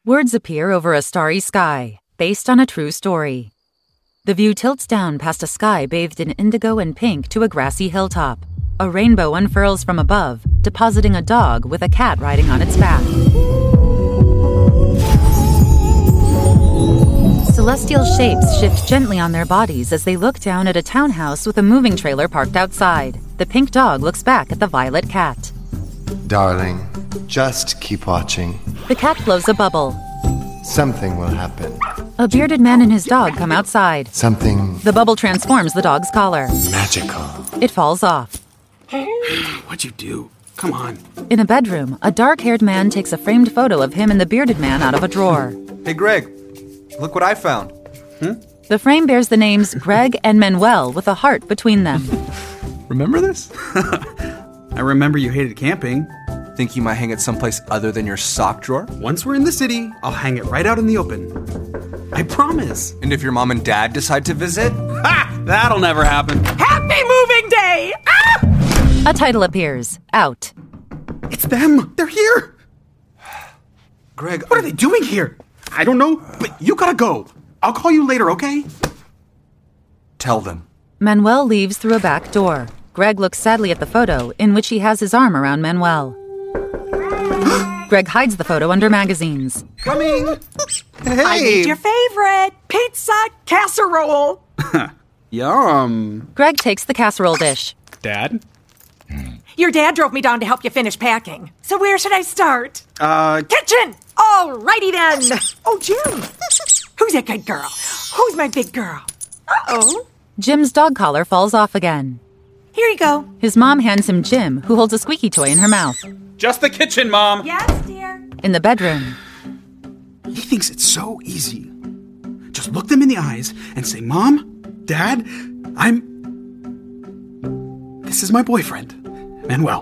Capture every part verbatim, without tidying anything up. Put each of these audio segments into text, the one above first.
Words appear over a starry sky, based on a true story. The view tilts down past a sky bathed in indigo and pink to a grassy hilltop. A rainbow unfurls from above, depositing a dog with a cat riding on its back. Celestial shapes shift gently on their bodies as they look down at a townhouse with a moving trailer parked outside. The pink dog looks back at the violet cat. Darling, just keep watching. The cat blows a bubble. Something will happen. A bearded man and his dog come outside. Something The bubble transforms the dog's collar. magical. It falls off. What'd you do? Come on. In a bedroom, a dark-haired man takes a framed photo of him and the bearded man out of a drawer. Hey, Greg, look what I found. The frame bears the names Greg and Manuel with a heart between them. Remember this? I remember you hated camping. Think you might hang it someplace other than your sock drawer? Once we're in the city, I'll hang it right out in the open. I promise. And if your mom and dad decide to visit? Ha! That'll never happen. Happy moving day! Ah! A title appears. Out. It's them. They're here. Greg, What are they doing here? I don't know, but you gotta go. I'll call you later, okay? Tell them. Manuel leaves through a back door. Greg looks sadly at the photo, in which he has his arm around Manuel. Greg hides the photo under magazines. Coming. I made your favorite pizza casserole. Yum. Greg takes the casserole dish. Dad? Your dad drove me down to help you finish packing. So where should I start? Uh, Kitchen! Alrighty then. Oh, Jim. Who's that good girl? Who's my big girl? Uh-oh. Jim's dog collar falls off again. Here you go. His mom hands him Jim, who holds a squeaky toy in her mouth. just the kitchen, Mom. Yes, dear. In the bedroom, He thinks it's so easy. Just look them in the eyes and say, Mom, Dad, I'm... This is my boyfriend, Manuel.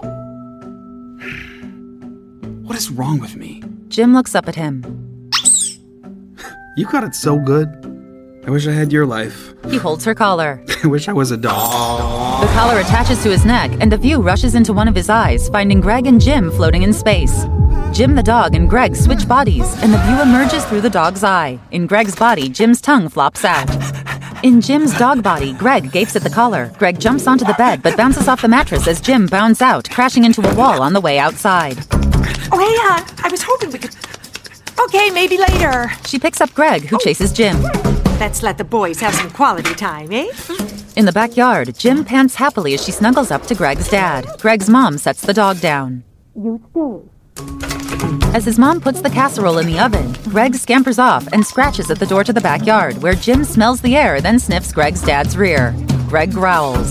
What is wrong with me? Jim looks up at him. You got it so good. I wish I had your life. He holds her collar. I wish I was a dog. The collar attaches to his neck, and the view rushes into one of his eyes, finding Greg and Jim floating in space. Jim the dog and Greg switch bodies, and the view emerges through the dog's eye. In Greg's body, Jim's tongue flops out. In Jim's dog body, Greg gapes at the collar. Greg jumps onto the bed, but bounces off the mattress as Jim bounds out, crashing into a wall on the way outside. Oh, hey, hon. I was hoping we could... Okay, maybe later. She picks up Greg, who chases Jim. Let's let the boys have some quality time, eh? In the backyard, Jim pants happily as she snuggles up to Greg's dad. Greg's mom sets the dog down. You stay. As his mom puts the casserole in the oven, Greg scampers off and scratches at the door to the backyard, where Jim smells the air, then sniffs Greg's dad's rear. Greg growls.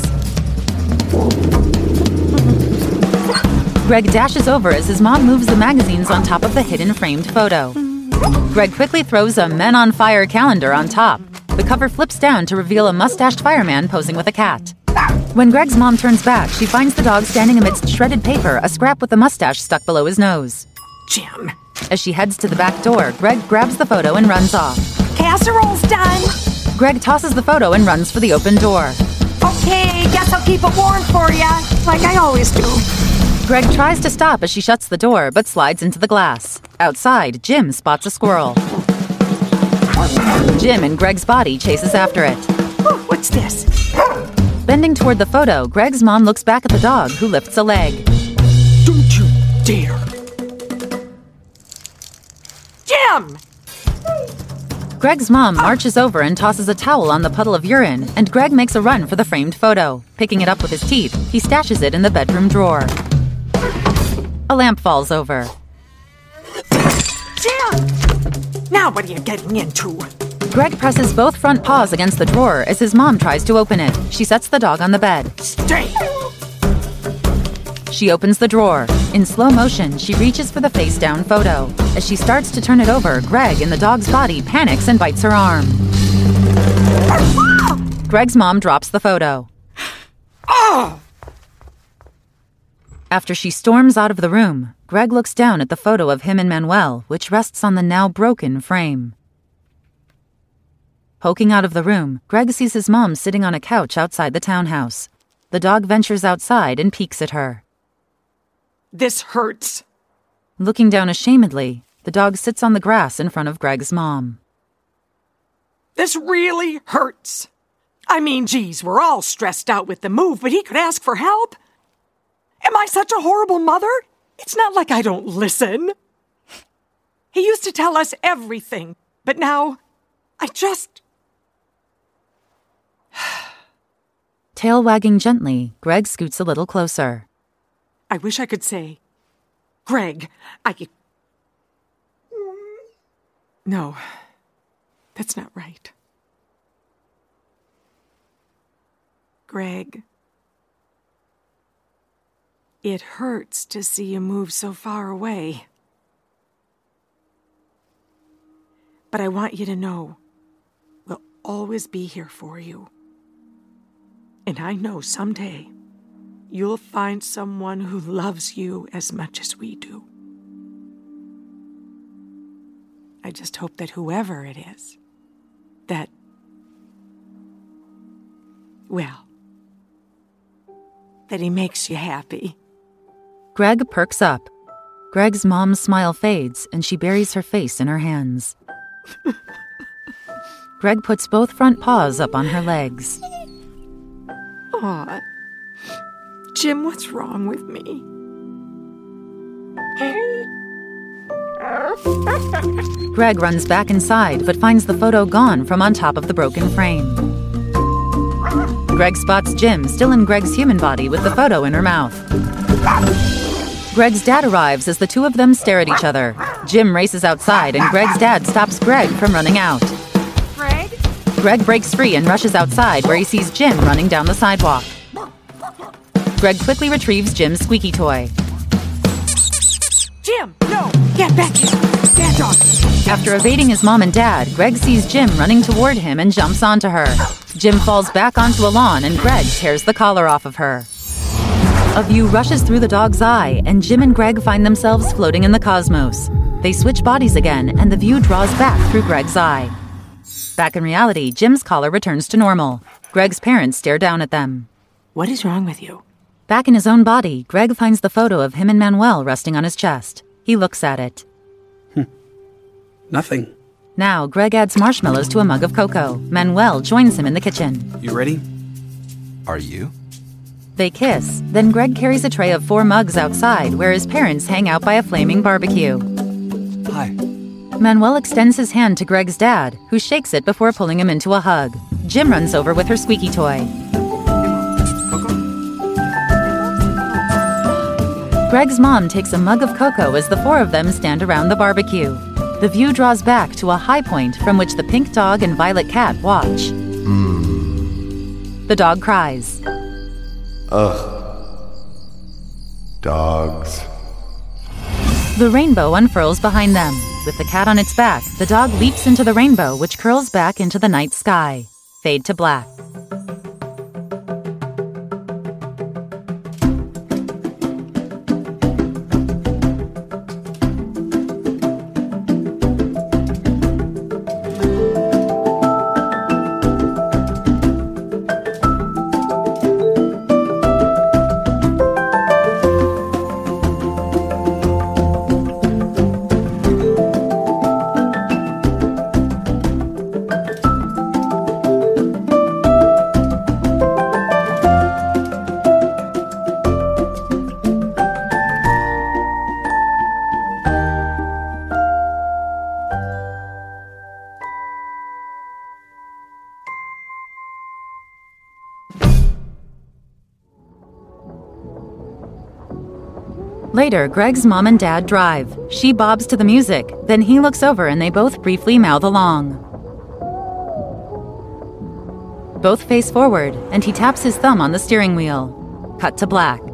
Greg dashes over as his mom moves the magazines on top of the hidden framed photo. Greg quickly throws a Men on Fire calendar on top. The cover flips down to reveal a mustached fireman posing with a cat. When Greg's mom turns back, she finds the dog standing amidst shredded paper, a scrap with a mustache stuck below his nose. Jim. As she heads to the back door, Greg grabs the photo and runs off. Casserole's done. Greg tosses the photo and runs for the open door. Okay, guess I'll keep it warm for ya, like I always do. Greg tries to stop as she shuts the door, but slides into the glass. Outside, Jim spots a squirrel. Jim in Greg's body chases after it. Ooh, what's this? Bending toward the photo, Greg's mom looks back at the dog, who lifts a leg. Don't you dare. Jim! Greg's mom marches over and tosses a towel on the puddle of urine, and Greg makes a run for the framed photo. Picking it up with his teeth, he stashes it in the bedroom drawer. A lamp falls over. Jim! Now what are you getting into? Greg presses both front paws against the drawer as his mom tries to open it. She sets the dog on the bed. Stay! She opens the drawer. In slow motion, she reaches for the face-down photo. As she starts to turn it over, Greg, in the dog's body, panics and bites her arm. Greg's mom drops the photo. Oh! After she storms out of the room, Greg looks down at the photo of him and Manuel, which rests on the now broken frame. Poking out of the room, Greg sees his mom sitting on a couch outside the townhouse. The dog ventures outside and peeks at her. This hurts. Looking down ashamedly, The dog sits on the grass in front of Greg's mom. This really hurts. I mean, geez, we're all stressed out with the move, but he could ask for help. Am I such a horrible mother? It's not like I don't listen. He used to tell us everything, but now I just... Tail wagging gently, Greg scoots a little closer. I wish I could say, Greg, I... No, that's not right. Greg, it hurts to see you move so far away. But I want you to know, we'll always be here for you. And I know someday you'll find someone who loves you as much as we do. I just hope that whoever it is, that, well, that he makes you happy. Greg perks up. Greg's mom's smile fades, and she buries her face in her hands. Greg puts both front paws up on her legs. Aw, Jim, what's wrong with me? Greg runs back inside, but finds the photo gone from on top of the broken frame. Greg spots Jim still in Greg's human body with the photo in her mouth. Greg's dad arrives as the two of them stare at each other. Jim races outside, and Greg's dad stops Greg from running out. Greg? Greg breaks free and rushes outside, where he sees Jim running down the sidewalk. Greg quickly retrieves Jim's squeaky toy. Jim, no! Get back here! Bad dog! After evading his mom and dad, Greg sees Jim running toward him and jumps onto her. Jim falls back onto a lawn, and Greg tears the collar off of her. A view rushes through the dog's eye, and Jim and Greg find themselves floating in the cosmos. They switch bodies again, and the view draws back through Greg's eye. Back in reality, Jim's collar returns to normal. Greg's parents stare down at them. What is wrong with you? Back in his own body, Greg finds the photo of him and Manuel resting on his chest. He looks at it. Hmm. Nothing. Now, Greg adds marshmallows to a mug of cocoa. Manuel joins him in the kitchen. You ready? Are you? They kiss. Then Greg carries a tray of four mugs outside, where his parents hang out by a flaming barbecue. Hi. Manuel extends his hand to Greg's dad, who shakes it before pulling him into a hug. Jim runs over with her squeaky toy. Greg's mom takes a mug of cocoa as the four of them stand around the barbecue. The view draws back to a high point from which the pink dog and violet cat watch. Hmm. The dog cries. Ugh. Dogs. The rainbow unfurls behind them. With the cat on its back, the dog leaps into the rainbow, which curls back into the night sky. Fade to black. Later, Greg's mom and dad drive. She bobs to the music. Then he looks over and they both briefly mouth along. Both face forward, and he taps his thumb on the steering wheel. Cut to black.